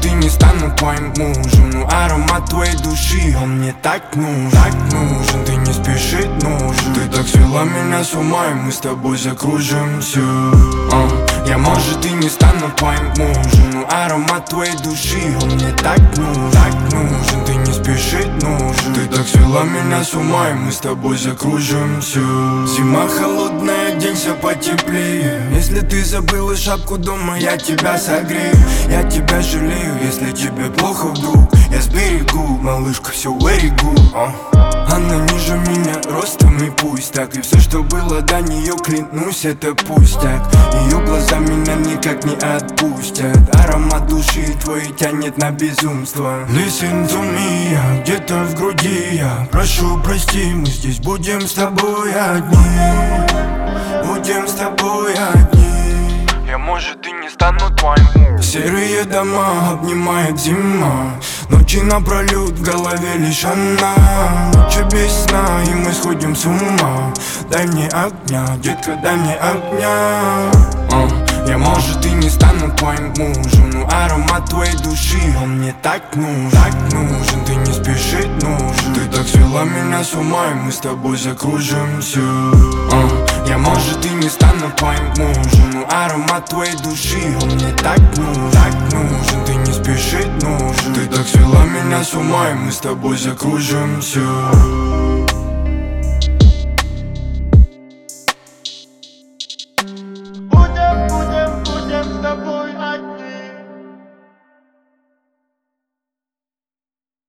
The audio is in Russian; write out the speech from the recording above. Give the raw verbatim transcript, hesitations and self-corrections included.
может и не стану твоим мужем, но аромат твоей души, он мне так нужен, так нужен. Ты не спешить нужен. Ты так свела меня с ума, и мы с тобой закружимся. uh. Я может и не стану твоим мужем, но аромат твоей души, он мне так нужен, так нужен. Ты не спешить нужен. Ты так свела меня с ума, и мы с тобой закружимся. Зима холодная, оденься потеплее. Если ты забыла шапку дома, я тебя согрею. Я тебя жалею, если тебе плохо вдруг. Я сберегу, малышка, все very good. uh. Она ниже меня ростом, и пусть так. И все, что было до нее, клянусь, это пустяк. Ее глаза меня никак не отпустят. Аромат души твой тянет на безумство. Listen to me, я где-то в груди. Я прошу, прости, мы здесь будем с тобой одни. Будем с тобой одни. Я может и не стану твоим мужем. Серые дома обнимает зима. Ночи напролет, в голове лишь она. Ночи без сна, и мы сходим с ума. Дай мне огня, детка, дай мне огня. uh. Я может и не стану твоим мужем, но аромат твоей души, он мне так нужен, так нужен. Ты не спешить нужен. Ты так свела меня с ума, и мы с тобой закружимся. uh. Я может и не стану твоим мужем, но аромат твоей души, он мне так нужен, так нужен. Ты не спешить нужен. Ты так свела меня с ума, и мы с тобой закружимся.